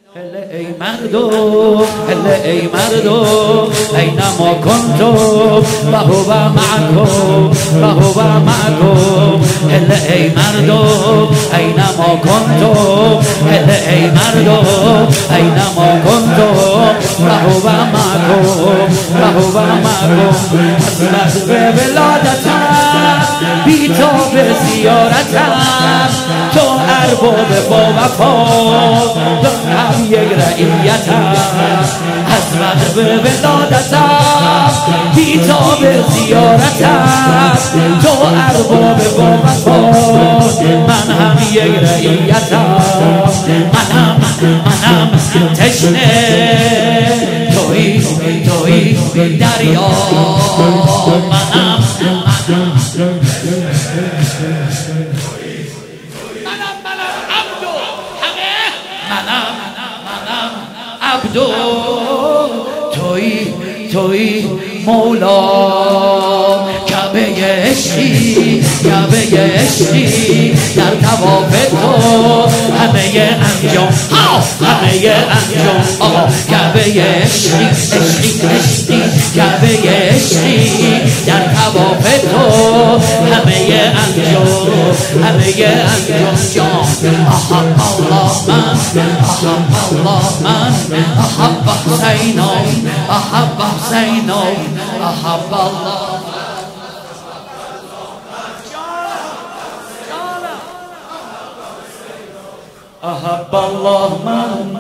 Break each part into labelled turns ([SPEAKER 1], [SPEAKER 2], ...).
[SPEAKER 1] هله ای مردم، هله ای مردم، اینما کنتم و هو معکم و هو معکم. هله ای مردم، اینما کنتم، هله ای مردم، اینما کنتم و هو معکم و هو معکم. از به ولادتم بی تو به زیارتم، تو ارباب با وفا یک رعیتم. از وقت به ولادتم بی تا به زیارتم، تو ارباب با وفا من هم یک رعیتم. منم تشنه توی دریا، منم عبدو، توی مولا، کعبه عشقی، کعبه عشقی، در طواف تو همه انجام، همه انجام. کعبه عشقی، عشقی، عشقی، کعبه عشقی، در طواف تو همه انجام، همه انجام. احب الله من، احب الله من، احب حسین، احب حسین، احب الله. احب الله من.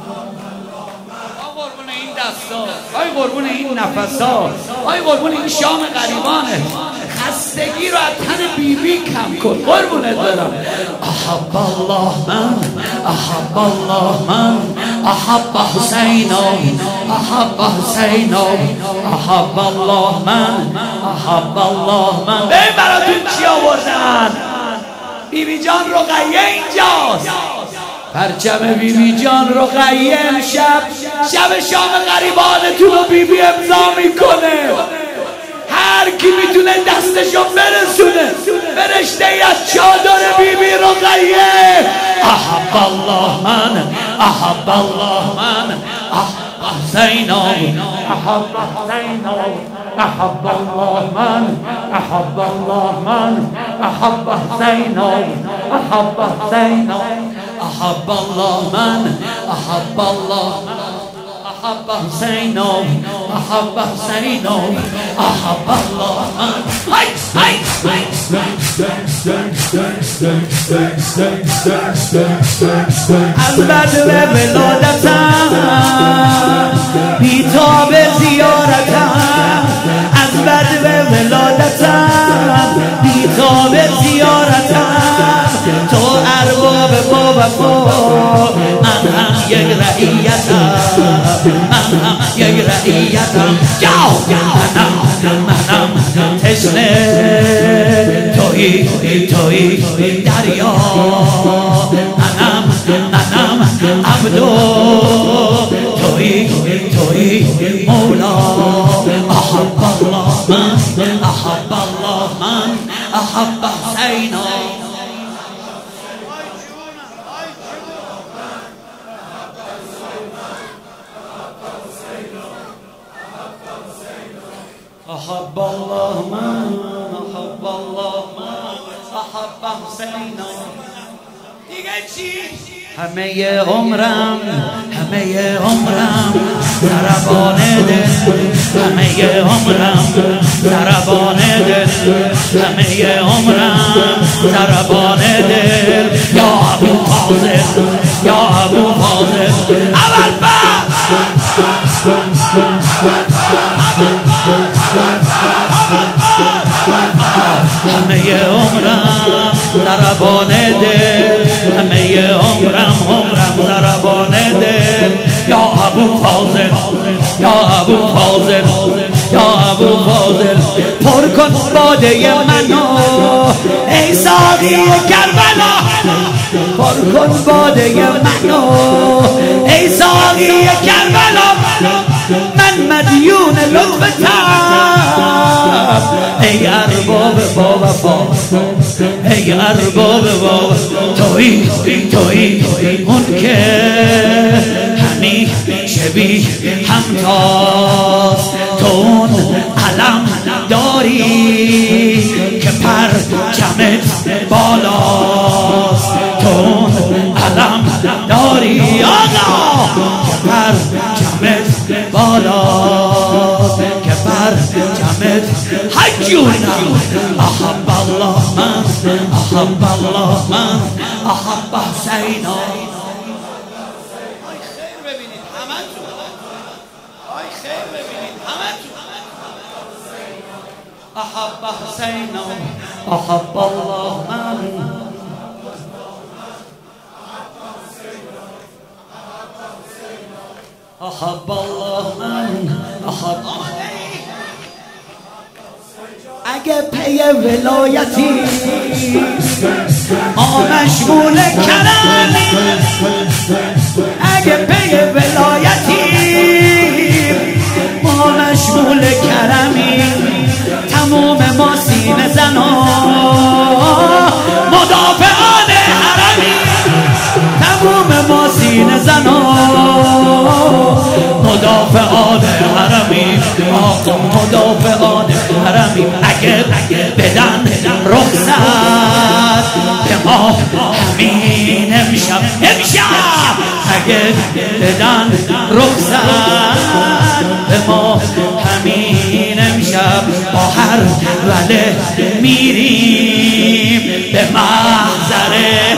[SPEAKER 1] قربون این دستا، آی قربون این نفسا، آی قربون این شام غریبانه. خستگی رو از تن بیبی کم کن قربونت برم. احب الله من، احب الله من، احب حسین، احب حسین، احب الله من، احب الله من. ببین براتون چی آوردن. بیبی جان رقیه اینجاست، پرچم بیبی جان رقیه امشب شب شام غریبانتون رو بیبی امضا میکنه. هر کی میتونه دستشو برسونه فرشته از چادر بیبی رقیه. احب الله من، احب الله من، احب حسین، احب حسین، احب الله من، احب الله من، احب حسین، احب حسین، احب الله من، احب الله من، احب حسین، احب حسین، احب الله من. از بدو ولادتم بی تا به زیارتم، از بدو ولادتم بی تا به زیارتم، تو ارباب با وفا من هم یک رعیتم، من هم یک رعیتم. منم تشنه توی دریا، منم عبدو توی مولا. احب الله من، احب الله من، احب حسین. احب الله من، احب الله من، احب حسین. دیگه چی؟ همه عمرم، همه عمرم ضربان دل، همه عمرم ضربان دل، همه عمرم ضربان دل. یا ابو فاضل، یا ابو فاضل، اول همه عمرم ضربان دل، همه عمرم ضربان دل. یا ابو فاضل، یا ابو فاضل، یا ابو فاضل، پر کن باده منو ای ساقی کربلا، پر کن باده منو ای ساقی کربلا. من مدیون لطفتم ای ارباب با وفا، ای ارباب با وفا. توی اون که بی همتاست. تو اون علم داری که پرچمت بالاست. تو اون علم داری آقا که پرچمت بالاست، که پرچمت حجونم. احب الله من، احب الله من، احب حسینا. خیر ببینید همتون، خیر ببینید همتون. احب حسینا، احب الله من. احب الله من، احب. اگه پی ولایتی ما مشغول کرمی، اگه پی ولایتی ما مشغول کرمی، تموم ما سینه زنا مدافعان حرمی، تموم ما سینه زنا مدافعان حرمی، آقا مدافعان حرمی. اگر بدن رخصت به ما همین امشب، اگر بدن رخصت به ما همین امشب، با هر وله میریم به محضر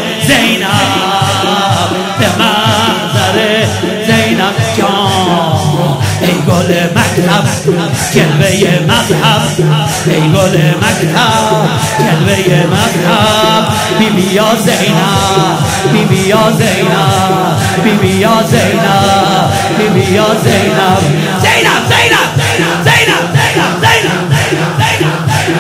[SPEAKER 1] زینب، به محضر زینب جان. ای گل مکتب جلوه مذهب، ای گل مکتب جلوه مذهب. بی بی یا زینب، بی بی یا زینب، بی بی یا زینب، بی بی یا زینب. زینب زینب زینب زینب زینب زینب.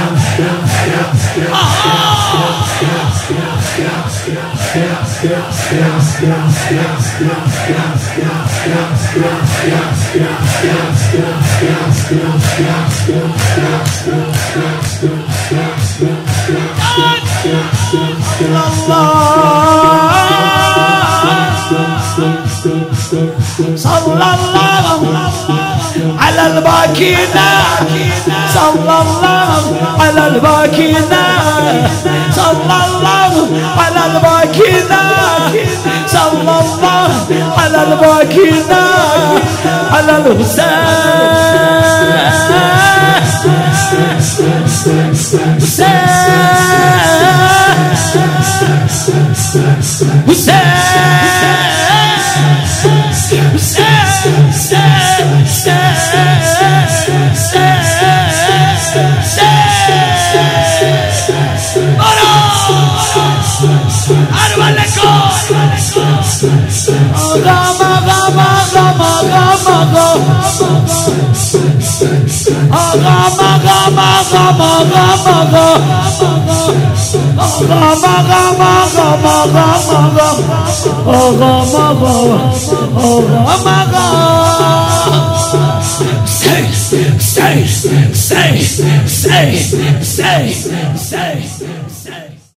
[SPEAKER 1] صلى الله على الباكينا، صلى الله على الباكينا، صلى الله على الباكينا، صلى الله على الباكينا، على الحسين say